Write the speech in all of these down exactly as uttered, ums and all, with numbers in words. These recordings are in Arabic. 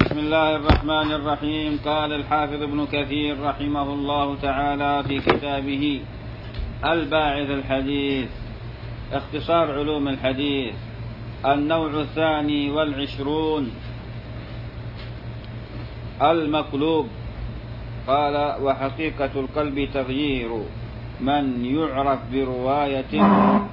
بسم الله الرحمن الرحيم. قال الحافظ ابن كثير رحمه الله تعالى في كتابه الباعث الحديث اختصار علوم الحديث النوع الثاني والعشرون المقلوب. قال وحقيقة القلب تغيير من يعرف برواية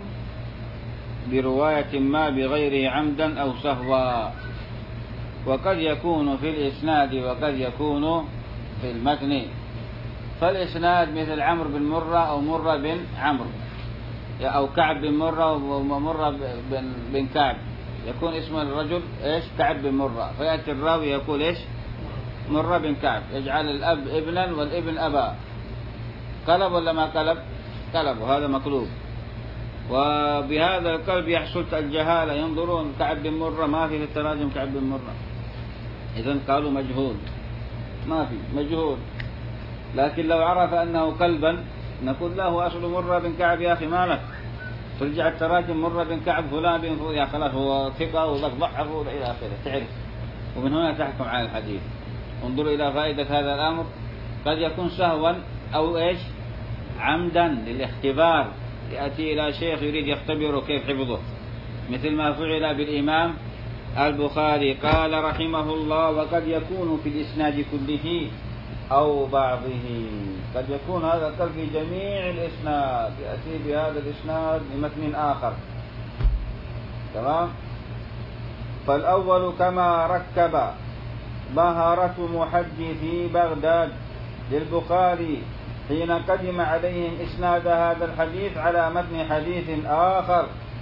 برواية ما بغيره عمدا أو سهوا، وقد يكون في الإسناد وقد يكون في المتن. فالإسناد مثل عمرو بن مرة أو مرة بن عمرو، أو كعب بن مرة ومرة بن, بن كعب، يكون اسم الرجل إيش؟ كعب بن مرة، فيأتي الراوي يقول إيش؟ مرة بن كعب، يجعل الأب ابنا والابن أبا. قلب ولا ما قلب؟ قلب، وهذا مقلوب. وبهذا القلب يحصل الجهالة، ينظرون كعب بن مرة ما في في التراجم كعب بن مرة، إذن قالوا مجهول، ما في مجهول. لكن لو عرف أنه قلبا نقول له أصل مرة بن كعب يا أخي مالك، ترجع التراجم مرة بن كعب فلان بن فلان، يا خلاص هو ثقة وذاك ضعفه إلى آخره، تعرف. ومن هنا تحكم على الحديث. انظروا إلى فائدة هذا الأمر، قد يكون سهوا أو إيش؟ عمدا للاختبار، يأتي إلى شيخ يريد يختبره كيف حفظه، مثل ما فعل بالإمام البخاري. قال رحمه الله وقد يكون في الإسناد كله أو بعضه، قد يكون هذا القلب في جميع الإسناد، يأتي بهذا الإسناد لمتن آخر، تمام. فالأول كما ركب مهارة محدثي بغداد للبخاري حين قدم عليهم إسناد هذا الحديث على متن حديث آخر.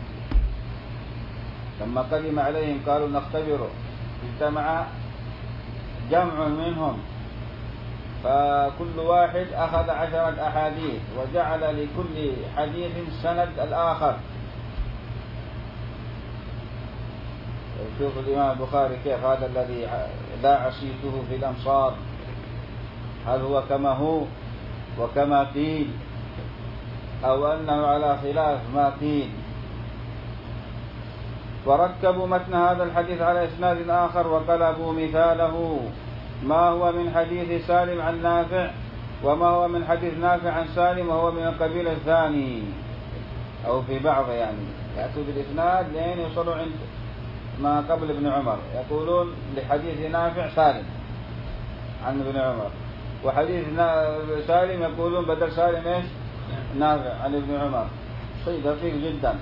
لما قدم عليهم قالوا نختبره، اجتمع جمع منهم، فكل واحد أخذ عشرة أحاديث وجعل لكل حديث سند الآخر. شوف الإمام البخاري كيف هذا الذي لا عصيته في الأمصار، هل هو كما هو وكما قيل أو أنه على خلاف ما قيل. وركبوا متن هذا الحديث على إسناد آخر وقلبوا مثاله، ما هو من حديث سالم عن نافع وما هو من حديث نافع عن سالم وهو من القبيل الثاني أو في بعض، يعني يأتوا بالإسناد لين يوصلوا عند ما قبل ابن عمر، يقولون لحديث نافع سالم عن ابن عمر، وحديث سالم يقولون بدل سالم ايش؟ نافع عن ابن عمر. شيء دقيق جدا.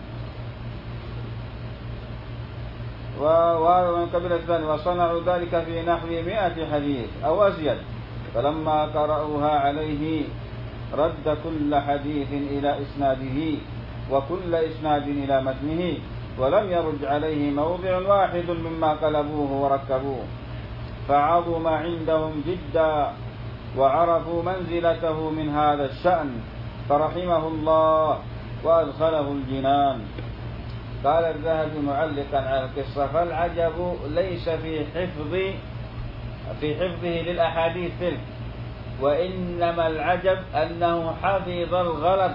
وهذا من قبل الثاني. وصنعوا ذلك في نحو مئة حديث أو أزيد، فلما قرأوها عليه رد كل حديث إلى إسناده وكل إسناد إلى متنه، ولم يرد عليه موضع واحد مما قلبوه وركبوه، فعظم عندهم جدا وعرفوا منزلته من هذا الشأن، فرحمه الله وأدخله الجنان. قال الذهبي معلقا على القصة: فالعجب ليس في حفظ في حفظه للأحاديث تلك، وإنما العجب أنه حفظ الغلط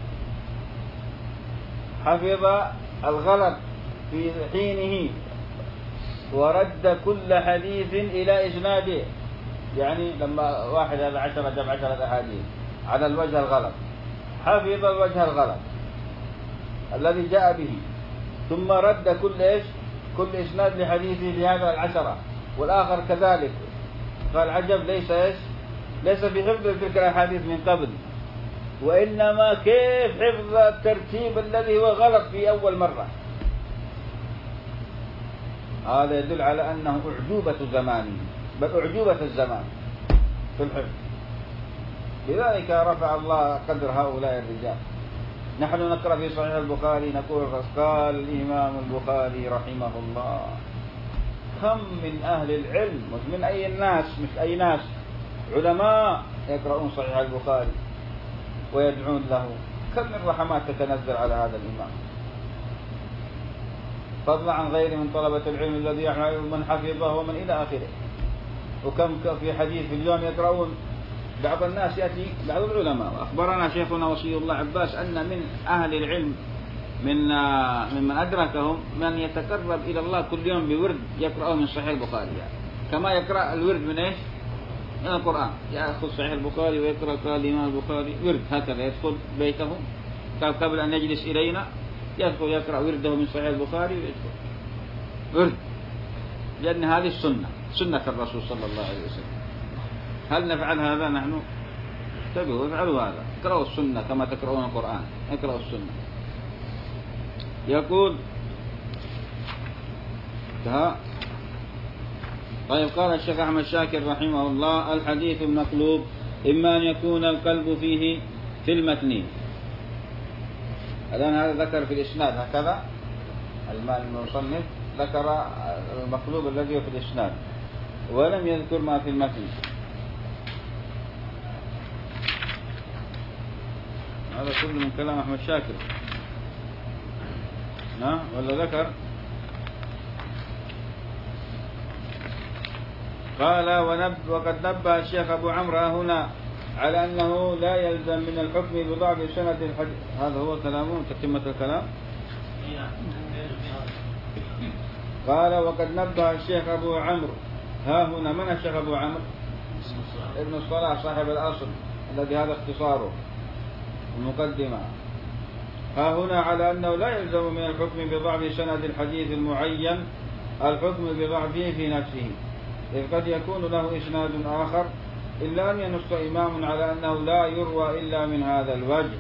حفظ الغلط في حينه ورد كل حديث إلى إسناده. يعني لما واحد هذا عشرة جاب عشرة أحاديث على الوجه الغلط، حفظ الوجه الغلط الذي جاء به، ثم رد كل إيش؟ كل إسناد لحديثه لهذا العشرة والآخر كذلك. فالعجب ليس إيش؟ ليس في حفظ تلك الأحاديث من قبل، وإنما كيف حفظ الترتيب الذي هو غلط في أول مرة. هذا يدل على أنه أعجوبة زمانه، بل أعجوبة الزمان في الحفظ. لذلك رفع الله قدر هؤلاء الرجال. نحن نقرأ في صحيح البخاري نقول قال الإمام البخاري رحمه الله. كم من أهل العلم، مش من أي الناس، مش أي ناس، علماء يقرؤون صحيح البخاري ويدعون له. كم من رحمات تتنزل على هذا الإمام، فضلا عن غيره من طلبة العلم الذي يعلم من حفظه ومن إلى آخره. وكم في حديث في اليوم يقرؤون بعض الناس، يأتي بعض العلماء. أخبرنا شيخنا وصي الله عباس أن من أهل العلم من ممن أدركهم من يتقرب إلى الله كل يوم بورد يقرأه من صحيح البخاري، يعني كما يقرأ الورد من إيش؟ من القرآن، يأخذ صحيح البخاري ويقرأ قال الإمام البخاري ورد، هكذا يدخل بيته قبل أن يجلس إلينا يدخل يقرأ ورده من صحيح البخاري ويدخل ورد، لأن هذه السنة، سنة الرسول صلى الله عليه وسلم. هل نفعل هذا نحن؟ انتبهوا افعلوا هذا، اقرأوا السنة كما تقرؤون القرآن، اقرأوا السنة. يقول ها طيب قال الشيخ أحمد شاكر رحمه الله: الحديث المقلوب إما أن يكون القلب فيه في المتن. الآن هذا ذكر في الإسناد هكذا، المصنف ذكر المقلوب الذي هو في الإسناد ولم يذكر ما في المتن. هذا كله من كلام أحمد شاكر، نعم ولا ذكر؟ قال: ونب وقد نبه الشيخ أبو عمرو هنا على أنه لا يلزم من الحكم بضعف سند الحديث. هذا هو كلامه، تتمة الكلام. قال: وقد نبه الشيخ أبو عمرو ها هنا. من الشيخ أبو عمرو؟ ابن الصلاح صاحب الأصل الذي هذا اختصاره المقدمة. ها هنا على أنه لا يلزم من الحكم بضعف سند الحديث المعين الحكم بضعفه في نفسه، إذ قد يكون له إسناد آخر، إلا أن ينص إمام على أنه لا يروى إلا من هذا الوجه.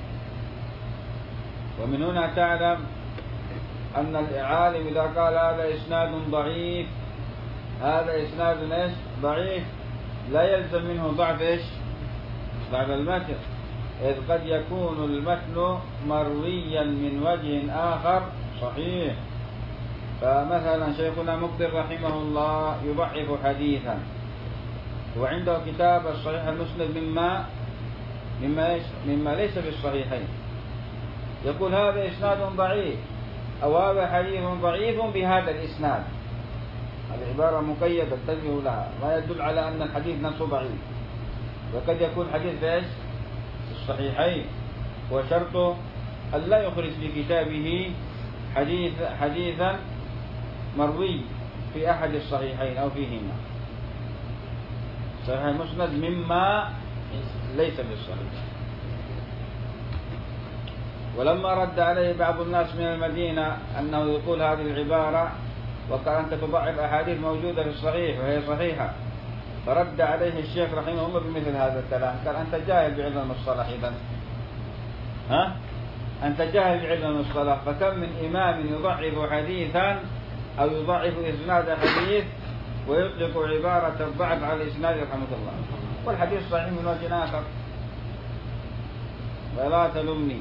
ومن هنا تعلم أن العالم إذا قال هذا إسناد ضعيف، هذا إسناد إيش؟ ضعيف، لا يلزم منه ضعف إيش؟ ضعف المتن، إذ قد يكون المتن مرويا من وجه آخر صحيح. فمثلا شيخنا مقبل رحمه الله يضعف حديثا، وعنده كتاب الصحيح المسند مما مما إيش؟ مما ليس بالصحيحين، يقول هذا إسناد ضعيف أو هذا حديث ضعيف بهذا الإسناد. هذه عبارة مقيدة انتبهوا لها، ما يدل على أن الحديث نفسه ضعيف، وقد يكون حديث ايش؟ الصحيحين، وشرطه أن لا يخرج في كتابه حديث حديثا مروي في أحد الصحيحين أو فيهما. صحيح المسند مما ليس بالصحيح. ولما رد عليه بعض الناس من المدينة أنه يقول هذه العبارة وقال أنت تضعف أحاديث موجودة في الصحيح وهي صحيحة، فرد عليه الشيخ رحمه الله بمثل هذا الكلام، قال أنت جاهل بعلم المصطلح إذن، ها؟ أنت جاهل بعلم المصطلح، فكم من إمام يضعف حديثا أو يضعف إسناد حديث ويطلق عبارة الضعف على الإسناد رحمه الله، والحديث صحيح من وجه آخر. ولا تلمني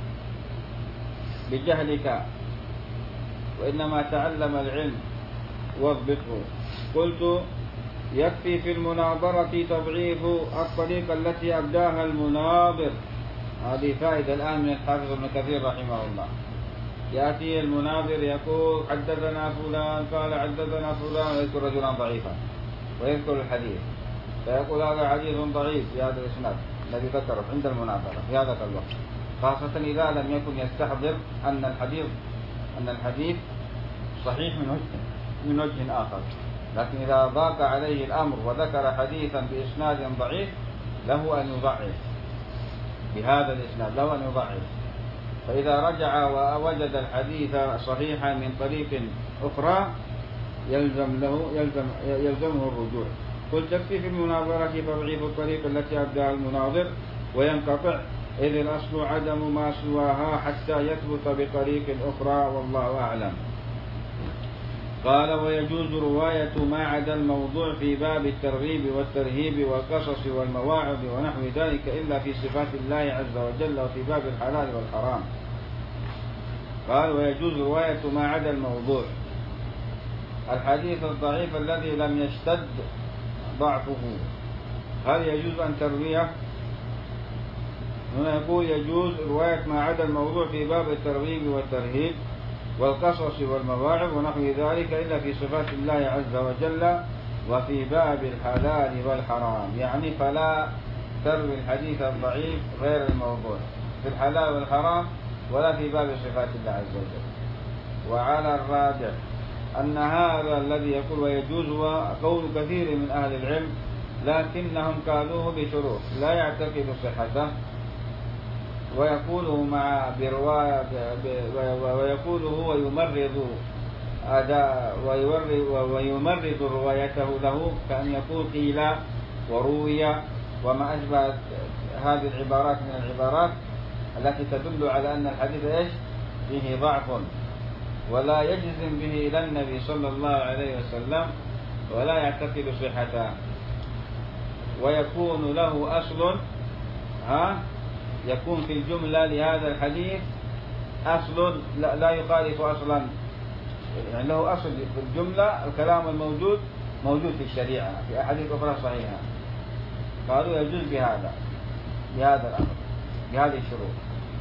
بجهلك وإنما تعلم العلم واضبطه. قلت: يكفي في المناظرة تضعيف الطريقة التي أبداها المناظر. هذه فائدة الآن من الحافظ ابن كثير رحمه الله. يأتي المناظر يقول حدثنا فلان قال حدثنا فلان ويذكر رجلا ضعيفا ويذكر الحديث، فيقول هذا حديث ضعيف في هذا الإسناد الذي ذكره عند المناظرة في هذا الوقت، خاصة إذا لم يكن يستحضر أن الحديث أن الحديث صحيح من وجه من وجه آخر. لكن إذا ضاق عليه الأمر وذكر حديثا بإسناد ضعيف له أن يضعف بهذا الإسناد، له أن يضعف. فإذا رجع ووجد الحديث صحيحا من طريق أخرى يلزم له يلزم يلزمه الرجوع. قلت: تكفي في المناظرة تضعيف الطريق التي أبداها المناظر وينقطع، إذ الأصل عدم ما سواها حتى يثبت بطريق أخرى، والله أعلم. قال: ويجوز رواية ما عدا الموضوع في باب الترغيب والترهيب والقصص والمواعظ ونحو ذلك إلا في صفات الله عز وجل وفي باب الحلال والحرام. قال: ويجوز رواية ما عدا الموضوع، الحديث الضعيف الذي لم يشتد ضعفه، هل يجوز أن ترويه؟ هنا يقول يجوز رواية ما عدا الموضوع في باب الترغيب والترهيب والقصص والمواعظ ونحو ذلك إلا في صفات الله عز وجل وفي باب الحلال والحرام. يعني فلا تروي الحديث الضعيف غير الموضوع في الحلال والحرام ولا في باب صفات الله عز وجل. وعلى الراجح أن هذا الذي يقول ويجوز قول كثير من أهل العلم، لكنهم قالوه بشروط لا يعتقد صحته، ويقوله مع برواية ويقوله ويمرض أداء ويمرض روايته له، كأن يقول قيل وروي وما أشبه هذه العبارات من العبارات التي تدل على أن الحديث إيش فيه ضعف، ولا يجزم به إلى النبي صلى الله عليه وسلم ولا يعتقد صحته، ويكون له أصل، ها يكون في الجملة لهذا الحديث أصل لا, لا يخالف أصلا، يعني له أصل في الجملة. الكلام الموجود موجود في الشريعة في أحاديث أخرى صحيحة، قالوا يجوز بهذا بهذا الأمر بهذه الشروط.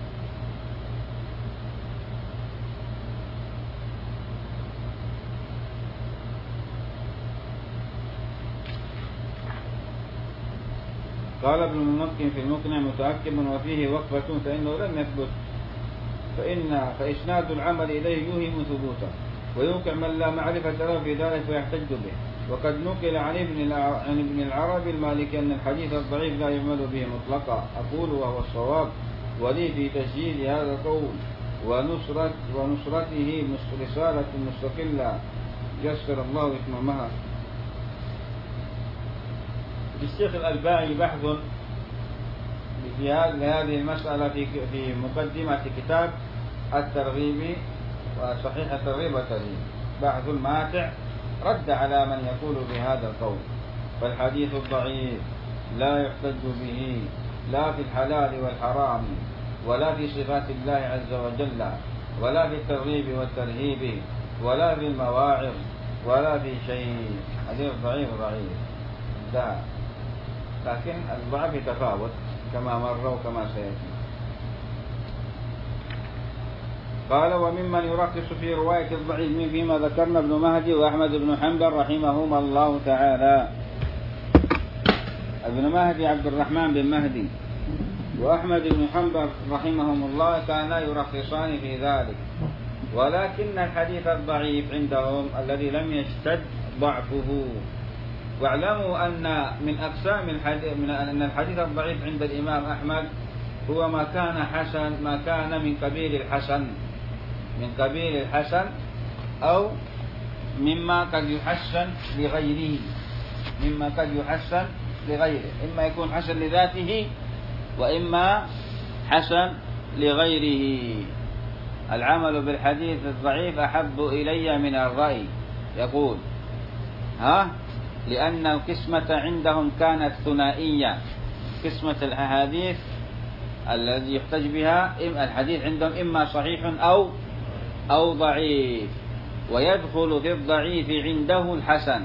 قال ابن الممكن في المقنع متأكد وفيه وقفة فإنه لم يثبت، فإن فإسناد العمل إليه يوهم ثبوته، ويوقع من لا معرفة له في ذلك فيحتج به. وقد نقل عن ابن عن ابن العربي المالكي أن الحديث الضعيف لا يعمل به مطلقا، أقول وهو الصواب، ولي في تسجيل هذا القول ونصرة ونصرته رسالة مستقلة يسر الله إتمامها. للشيخ الألباني بحث في هذه المسألة في في مقدمة كتاب الترغيب وصحيح الترغيب والترهيب، بحث ماتع رد على من يقول بهذا القول. فالحديث الضعيف لا يحتج به لا في الحلال والحرام ولا في صفات الله عز وجل ولا في الترغيب والترهيب ولا في المواعظ ولا في شيء. حديث ضعيف ضعيف ده، لكن الضعف يتفاوت كما مر وكما سيأتي. قال وممن يرخص في رواية الضعيف فيما ذكرنا ابن مهدي وأحمد بن حنبل رحمهما الله تعالى. ابن مهدي عبد الرحمن بن مهدي وأحمد بن حنبل رحمهم الله كانا يرخصان في ذلك، ولكن الحديث الضعيف عندهم الذي لم يشتد ضعفه. واعلموا أن من أقسام الحديث من أن الحديث الضعيف عند الإمام أحمد هو ما كان حسن ما كان من قبيل الحسن من قبيل الحسن أو مما قد يحسن لغيره مما قد يحسن لغيره إما يكون حسن لذاته وإما حسن لغيره. العمل بالحديث الضعيف أحب إلي من الرأي، يقول ها لأن القسمة عندهم كانت ثنائية، قسمة الأحاديث الذي يحتج بها الحديث عندهم إما صحيح أو أو ضعيف، ويدخل في الضعيف عنده الحسن،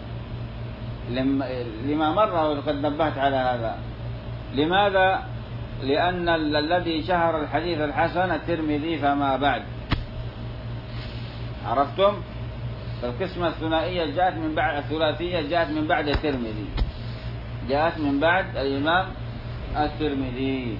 لما مر وقد نبهت على هذا. لماذا؟ لأن الذي شهر الحديث الحسن الترمذي فما بعد، عرفتم؟ فالقسمة الثنائية جاءت من بعد الثلاثية جاءت من بعد الترمذي جاءت من بعد الإمام الترمذي.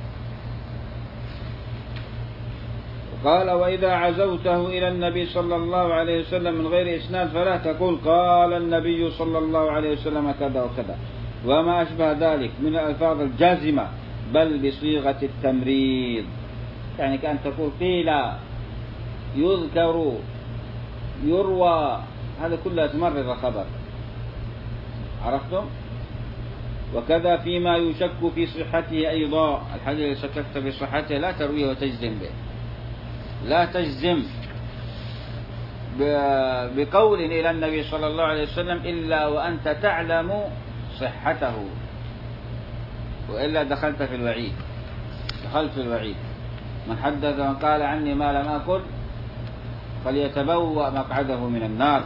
قال وإذا عزوته إلى النبي صلى الله عليه وسلم من غير إسناد فلا تقول قال النبي صلى الله عليه وسلم كذا وكذا وما أشبه ذلك من الألفاظ الجازمة، بل بصيغة التمريض، يعني كأن تقول قيل يذكر يروى، هذا كله تمرض الخبر، عرفتم؟ وكذا فيما يشك في صحته أيضا، الحديث الذي شككت في صحته لا ترويه وتجزم به، لا تجزم بقول إلى النبي صلى الله عليه وسلم إلا وأنت تعلم صحته، وإلا دخلت في الوعيد دخلت في الوعيد. من حدث من قال عني ما لم أقل فليتبوأ مقعده من النار.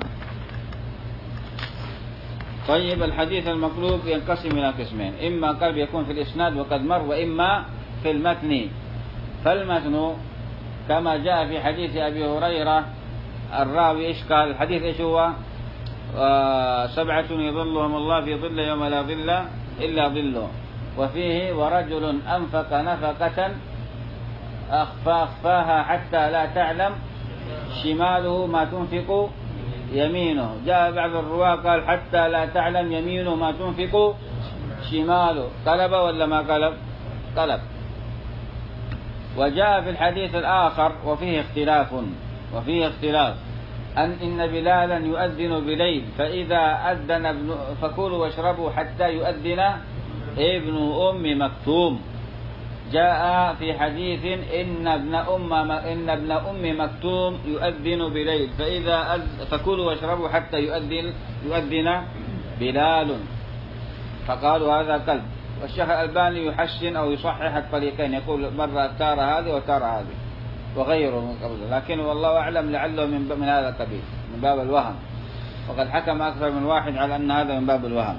طيب الحديث المقلوب ينقسم إلى قسمين، إما قلب يكون في الإسناد وقد مر، وإما في المتن. فالمتن كما جاء في حديث أبي هريرة الراوي إيش قال الحديث إيش هو؟ آه سبعة يظلهم الله في ظل يوم لا ظل إلا ظله، وفيه ورجل أنفق نفقة أخفى أخفاها حتى لا تعلم شماله ما تنفق يمينه. جاء بعض الرواة قال حتى لا تعلم يمينه ما تنفق شماله. قلب ولا ما قلب؟ قلب. وجاء في الحديث الآخر وفيه اختلاف وفيه اختلاف أن إن بلالا يؤذن بليل فإذا أذن ابن فكلوا واشربوا حتى يؤذن ابن أم مكتوم. جاء في حديث إن ابن أم إن ابن أم مكتوم يؤذن بليل فإذا فكلوا واشربوا حتى يؤذن يؤذن بلال، فقالوا هذا كلب. والشيخ الألباني يحسن أو يصحح الطريقين، يقول مرة تارة هذه وتارة هذه وغيره من قبل، لكن والله أعلم لعله من من هذا القبيل من باب الوهم، وقد حكم أكثر من واحد على أن هذا من باب الوهم.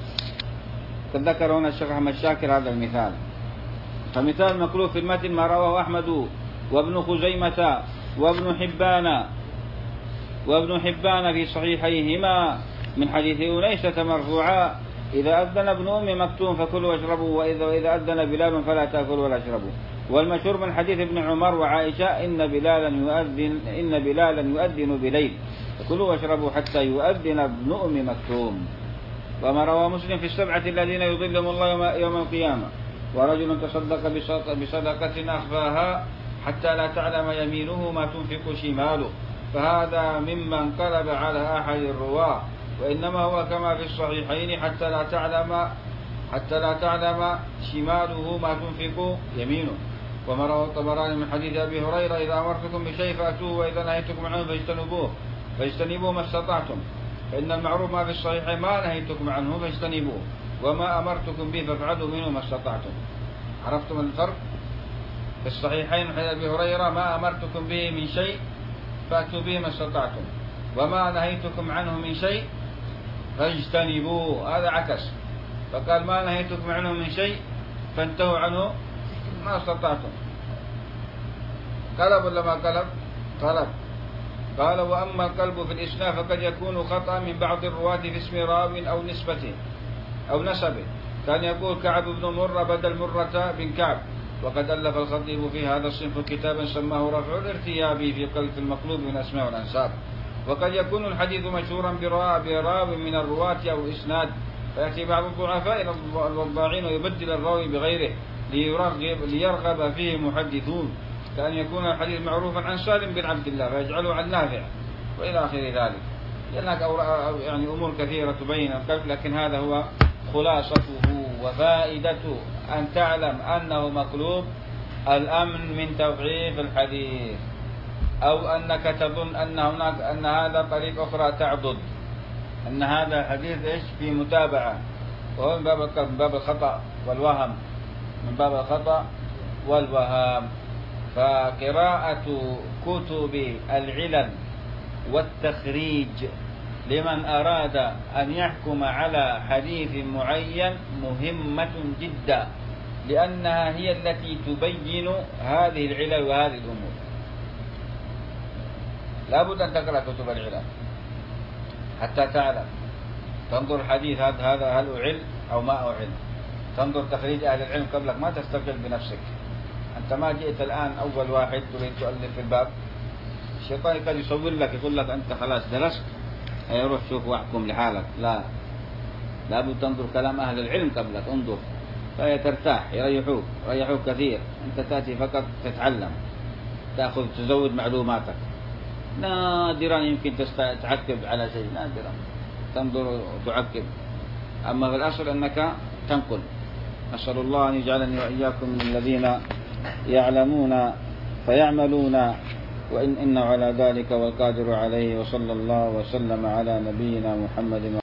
قد ذكر هنا الشيخ أحمد شاكر هذا المثال. فمثال مكروه في المتن ما رواه أحمد وابن خزيمة وابن حبان وابن حبان في صحيحيهما من حديث أنيسة مرفوعا إذا أذن ابن أم مكتوم فكلوا واشربوا وإذا وإذا أذن بلال فلا تأكلوا ولا اشربوا. والمشهور من حديث ابن عمر وعائشة إن بلالا يؤذن إن بلالا يؤذن بليل فكلوا واشربوا حتى يؤذن ابن أم مكتوم. وما روى مسلم في السبعة الذين يظلهم الله يوم القيامة ورجل تصدق بصدقة أخفاها حتى لا تعلم يمينه ما تنفق شماله، فهذا ممن قلب على أحد الرواة، وإنما هو كما في الصحيحين حتى لا تعلم حتى لا تعلم شماله ما تنفق يمينه. وما روى الطبراني من حديث أبي هريرة إذا أمرتكم بشيء فأتوه وإذا نهيتكم عنه فاجتنبوه فاجتنبوه ما استطعتم، فإن المعروف ما في الصحيحين ما نهيتكم عنه فاجتنبوه وما أمرتكم به فافعلوا منه ما استطعتم. عرفتم الفرق؟ في الصحيحين حديث أبي هريرة ما أمرتكم به من شيء فأتوا به ما استطعتم وما نهيتكم عنه من شيء فاجتنبوه، هذا عكس، فقال ما نهيتكم عنه من شيء فانتهوا عنه ما استطعتم. قلب ولا ما قلب؟ قلب. قال وأما القلب في الإسناد فقد يكون خطأ من بعض الرواة في اسم راو أو نسبته أو نسبه، كان يقول كعب بن مرة بدل مرة بن كعب. وقد ألف الخطيب في هذا الصنف كتابا سماه رفع الارتياب في قلب المقلوب من الأسماء والأنساب. وقد يكون الحديث مشهورا براو من الرواة أو إسناد فيأتي بعض الضعفاء الوضاعين ويبدل الراوي بغيره ليرغب, ليرغب فيه المحدثون، كأن يكون الحديث معروفا عن سالم بن عبد الله فيجعله عن نافع وإلى آخر ذلك. هناك يعني أمور كثيرة تبين القلب، لكن هذا هو خلاصته وفائدته أن تعلم أنه مقلوب الأمن من توقيف الحديث، أو أنك تظن أن هناك أن هذا طريق أخرى تعضد أن هذا الحديث إيش في متابعة، وهو من باب من باب الخطأ والوهم من باب الخطأ والوهم. فقراءة كتب العلل والتخريج لمن أراد أن يحكم على حديث معين مهمة جدا، لأنها هي التي تبين هذه العلل وهذه الأمور. لا بد أن تقرأ كتب العلل حتى تعلم، تنظر الحديث هذا هذا هل أعل أو ما أعل، تنظر تخريج أهل العلم قبلك، ما تستقل بنفسك. أنت ما جئت الآن أول واحد تريد تؤلف في الباب، الشيطان قد يصور لك يقول لك أنت خلاص درست روح شوف واحكم لحالك. لا، لابد تنظر كلام أهل العلم قبلك، انظر فهي ترتاح، يريحوك يريحوك كثير. أنت تأتي فقط تتعلم، تأخذ تزود معلوماتك، نادرا يمكن تعقب على شيء، نادرا تنظر وتعقب، أما في الأصل أنك تنقل. نسأل الله أن يجعلني وإياكم من الذين يعلمون فيعملون وإن إنه على ذلك والقادر عليه. وصلى الله وسلم على نبينا محمد.